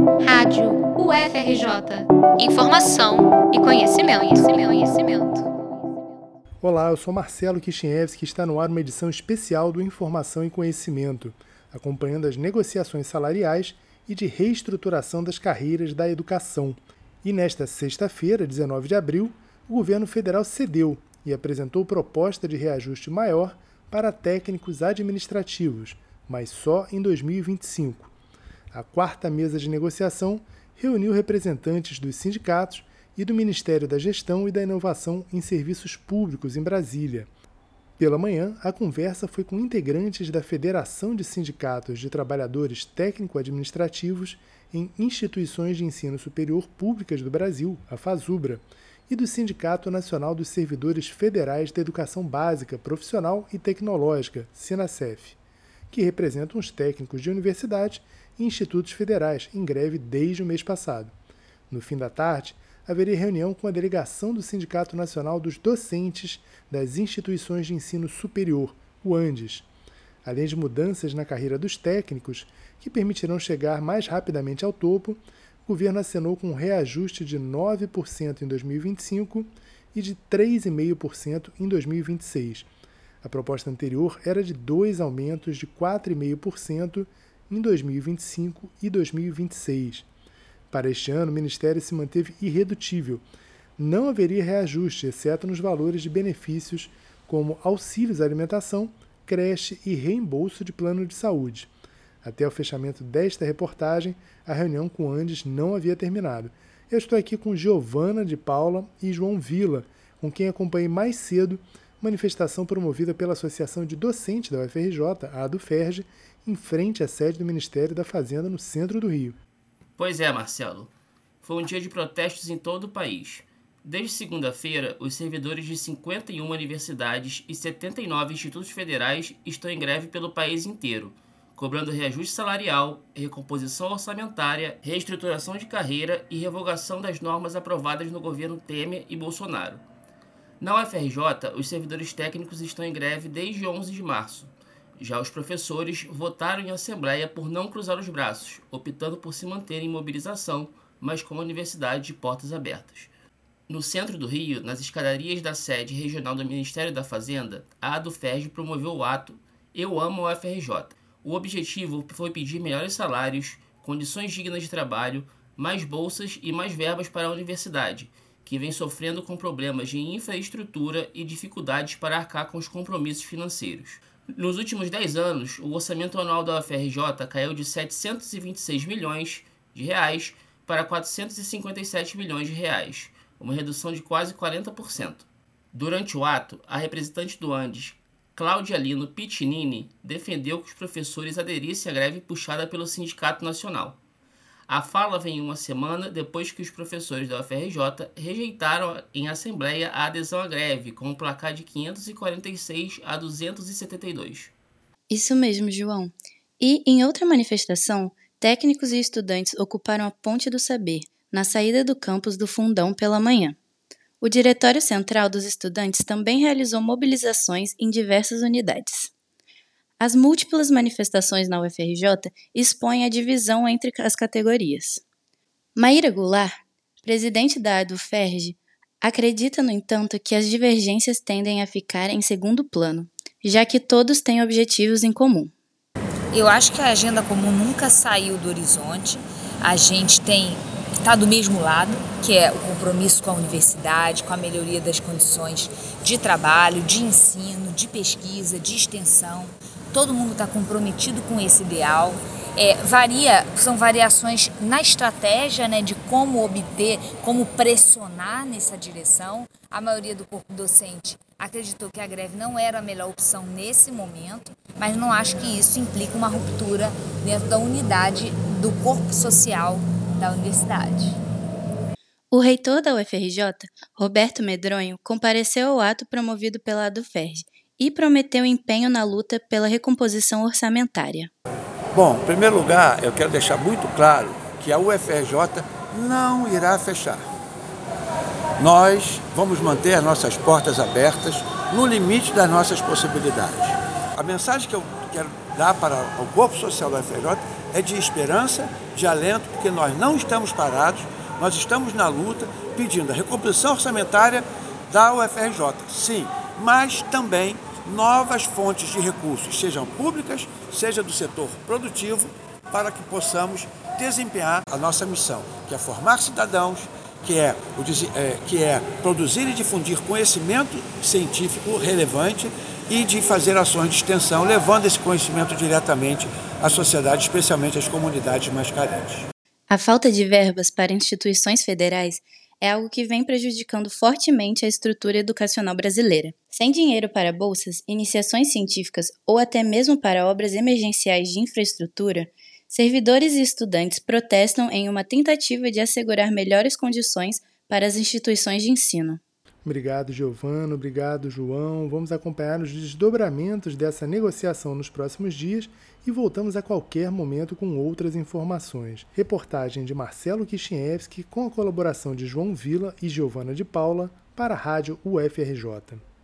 Rádio UFRJ. Informação e conhecimento. Olá, eu sou Marcelo Kishinevski e está no ar uma edição especial do Informação e Conhecimento, acompanhando as negociações salariais e de reestruturação das carreiras da educação. E nesta sexta-feira, 19 de abril, o governo federal cedeu e apresentou proposta de reajuste maior para técnicos administrativos, mas só em 2025. A quarta mesa de negociação reuniu representantes dos sindicatos e do Ministério da Gestão e da Inovação em Serviços Públicos em Brasília. Pela manhã, a conversa foi com integrantes da Federação de Sindicatos de Trabalhadores Técnico-Administrativos em Instituições de Ensino Superior Públicas do Brasil, a FASUBRA, e do Sindicato Nacional dos Servidores Federais da Educação Básica, Profissional e Tecnológica, SINASEF, que representam os técnicos de universidade e institutos federais em greve desde o mês passado. No fim da tarde, haveria reunião com a delegação do Sindicato Nacional dos Docentes das Instituições de Ensino Superior, o ANDES. Além de mudanças na carreira dos técnicos, que permitirão chegar mais rapidamente ao topo, o governo acenou com um reajuste de 9% em 2025 e de 3,5% em 2026. A proposta anterior era de 2 aumentos de 4,5% em 2025 e 2026. Para este ano, o Ministério se manteve irredutível. Não haveria reajuste, exceto nos valores de benefícios como auxílios à alimentação, creche e reembolso de plano de saúde. Até o fechamento desta reportagem, a reunião com o Andes não havia terminado. Eu estou aqui com Giovana de Paula e João Vila, com quem acompanhei mais cedo manifestação promovida pela Associação de Docentes da UFRJ, a ADUFERJ, em frente à sede do Ministério da Fazenda no centro do Rio. Pois é, Marcelo. Foi um dia de protestos em todo o país. Desde segunda-feira, os servidores de 51 universidades e 79 institutos federais estão em greve pelo país inteiro, cobrando reajuste salarial, recomposição orçamentária, reestruturação de carreira e revogação das normas aprovadas no governo Temer e Bolsonaro. Na UFRJ, os servidores técnicos estão em greve desde 11 de março. Já os professores votaram em assembleia por não cruzar os braços, optando por se manter em mobilização, mas com a universidade de portas abertas. No centro do Rio, nas escadarias da sede regional do Ministério da Fazenda, a ADUFERJ promoveu o ato Eu Amo a UFRJ. O objetivo foi pedir melhores salários, condições dignas de trabalho, mais bolsas e mais verbas para a universidade, que vem sofrendo com problemas de infraestrutura e dificuldades para arcar com os compromissos financeiros. Nos últimos 10 anos, o orçamento anual da UFRJ caiu de 726 milhões de reais para 457 milhões de reais, uma redução de quase 40%. Durante o ato, a representante do Andes, Cláudia Lino Piccinini, defendeu que os professores aderissem à greve puxada pelo Sindicato Nacional. A fala vem uma semana depois que os professores da UFRJ rejeitaram em assembleia a adesão à greve, com um placar de 546 a 272. Isso mesmo, João. E, em outra manifestação, técnicos e estudantes ocuparam a Ponte do Saber, na saída do campus do Fundão pela manhã. O Diretório Central dos Estudantes também realizou mobilizações em diversas unidades. As múltiplas manifestações na UFRJ expõem a divisão entre as categorias. Maíra Goulart, presidente da ADUFERJ, acredita, no entanto, que as divergências tendem a ficar em segundo plano, já que todos têm objetivos em comum. Eu acho que a agenda comum nunca saiu do horizonte. A gente está do mesmo lado, que é o compromisso com a universidade, com a melhoria das condições de trabalho, de ensino, de pesquisa, de extensão. Todo mundo está comprometido com esse ideal. São variações na estratégia, né, de como obter, como pressionar nessa direção. A maioria do corpo docente acreditou que a greve não era a melhor opção nesse momento, mas não acho que isso implica uma ruptura dentro da unidade do corpo social da universidade. O reitor da UFRJ, Roberto Medronho, compareceu ao ato promovido pela ADUFERJ e prometeu empenho na luta pela recomposição orçamentária. Bom, em primeiro lugar, eu quero deixar muito claro que a UFRJ não irá fechar. Nós vamos manter as nossas portas abertas no limite das nossas possibilidades. A mensagem que eu quero dar para o corpo social da UFRJ é de esperança, de alento, porque nós não estamos parados, nós estamos na luta, pedindo a recomposição orçamentária da UFRJ, sim, mas também novas fontes de recursos, sejam públicas, seja do setor produtivo, para que possamos desempenhar a nossa missão, que é formar cidadãos, que é produzir e difundir conhecimento científico relevante e de fazer ações de extensão, levando esse conhecimento diretamente à sociedade, especialmente às comunidades mais carentes. A falta de verbas para instituições federais é algo que vem prejudicando fortemente a estrutura educacional brasileira. Sem dinheiro para bolsas, iniciações científicas ou até mesmo para obras emergenciais de infraestrutura, servidores e estudantes protestam em uma tentativa de assegurar melhores condições para as instituições de ensino. Obrigado, Giovana. Obrigado, João. Vamos acompanhar os desdobramentos dessa negociação nos próximos dias e voltamos a qualquer momento com outras informações. Reportagem de Marcelo Kishinevski com a colaboração de João Vila e Giovana de Paula para a Rádio UFRJ.